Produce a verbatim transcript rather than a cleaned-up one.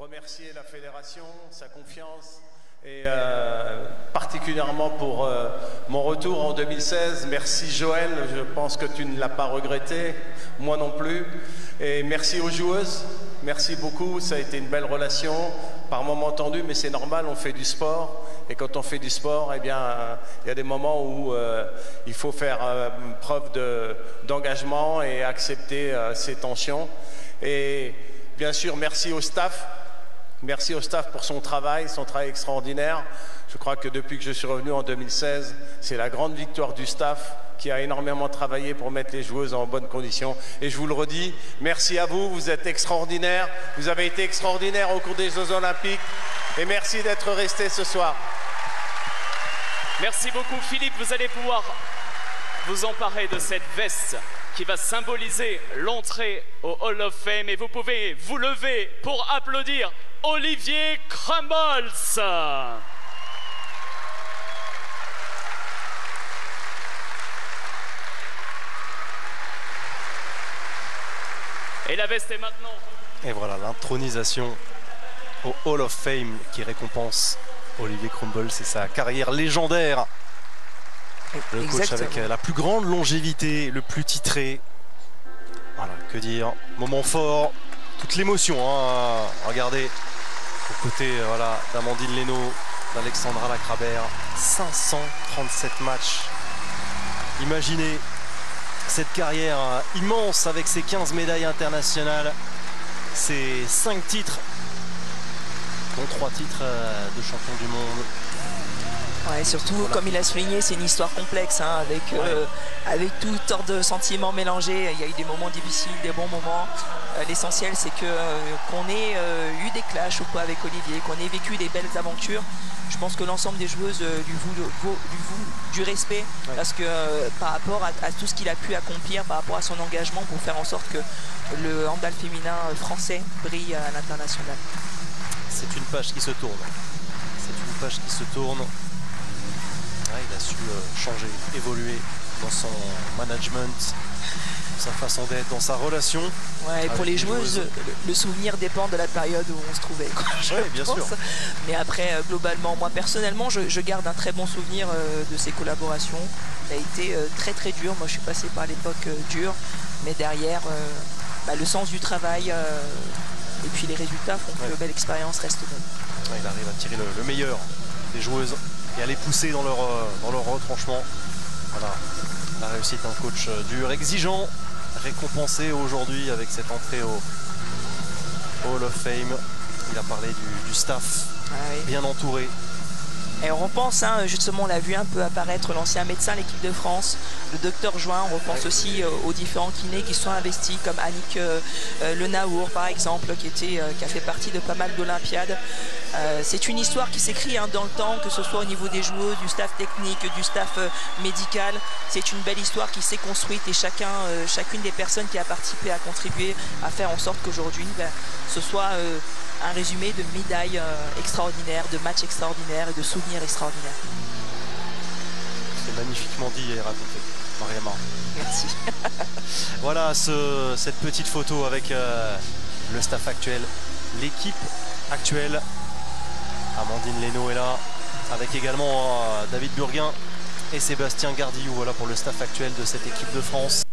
remercier la fédération, sa confiance, et euh, particulièrement pour euh, mon retour en deux mille seize. Merci Joël, je pense que tu ne l'as pas regretté, moi non plus. Et merci aux joueuses, merci beaucoup, ça a été une belle relation, par moments tendus, mais c'est normal, on fait du sport. Et quand on fait du sport, eh bien, euh, il y a des moments où euh, il faut faire euh, preuve de, d'engagement et accepter euh, ces tensions. Et bien sûr, merci au staff. Merci au staff pour son travail, son travail extraordinaire. Je crois que depuis que je suis revenu en deux mille seize, c'est la grande victoire du staff qui a énormément travaillé pour mettre les joueuses en bonnes conditions. Et je vous le redis, merci à vous, vous êtes extraordinaires. Vous avez été extraordinaires au cours des Jeux Olympiques. Et merci d'être restés ce soir. Merci beaucoup Philippe, vous allez pouvoir vous emparer de cette veste qui va symboliser l'entrée au Hall of Fame et vous pouvez vous lever pour applaudir Olivier Crumbles. Et la veste est maintenant. Et voilà l'intronisation au Hall of Fame qui récompense Olivier Crumbles et sa carrière légendaire. Le coach Exactement. avec la plus grande longévité, le plus titré. Voilà, que dire. Moment fort, toute l'émotion. Hein. Regardez, aux côtés voilà, d'Amandine Leno, d'Alexandra Lacrabert. cinq cent trente-sept matchs. Imaginez cette carrière immense avec ses quinze médailles internationales, ses cinq titres, dont trois titres de champion du monde. Ouais, surtout, voilà. Comme il a souligné, c'est une histoire complexe, hein, avec, Ouais. euh, avec tout sorte de sentiments mélangés. Il y a eu des moments difficiles, des bons moments. Euh, L'essentiel, c'est que euh, qu'on ait euh, eu des clashs ou pas avec Olivier, qu'on ait vécu des belles aventures. Je pense que l'ensemble des joueuses euh, lui vouent, lui vouent du respect, Ouais. parce que euh, par rapport à, à tout ce qu'il a pu accomplir, par rapport à son engagement pour faire en sorte que le handball féminin français brille à l'international. C'est une page qui se tourne. C'est une page qui se tourne. Ouais, il a su euh, changer, évoluer dans son management, dans sa façon d'être, dans sa relation. Ouais, et pour avec les les joueuses, joueuses. le, le souvenir dépend de la période où on se trouvait, quoi, je Ouais, bien pense. sûr. Mais après, euh, globalement, moi personnellement, je, je garde un très bon souvenir euh, de ces collaborations. Ça a été euh, très très dur. Moi, je suis passé par l'époque euh, dure, mais derrière, euh, bah, le sens du travail euh, et puis les résultats font Ouais. que belle expérience reste bonne. Ouais, il arrive à tirer le, le meilleur des joueuses et à les pousser dans leur, euh, dans leur retranchement. Voilà, la réussite d'un coach euh, dur, exigeant, récompensé aujourd'hui avec cette entrée au Hall of Fame. Il a parlé du, du staff, Ah oui. bien entouré. Et on repense, hein, justement, on l'a vu un peu apparaître l'ancien médecin de l'équipe de France, le docteur Join. On repense Ouais. aussi euh, aux différents kinés qui sont investis, comme Annick euh, euh, Le Naour, par exemple, qui, était, euh, qui a fait partie de pas mal d'Olympiades. Euh, c'est une histoire qui s'écrit hein, dans le temps, que ce soit au niveau des joueuses, du staff technique, du staff euh, médical. C'est une belle histoire qui s'est construite et chacun, euh, chacune des personnes qui a participé a contribué à faire en sorte qu'aujourd'hui, ben, ce soit euh, un résumé de médailles euh, extraordinaires, de matchs extraordinaires et de souvenirs extraordinaires. C'est magnifiquement dit et raconté, Mariama. Merci. Voilà ce- cette petite photo avec euh, le staff actuel, l'équipe actuelle. Amandine Leno est là, avec également euh, David Burguin et Sébastien Gardillou, voilà pour le staff actuel de cette équipe de France.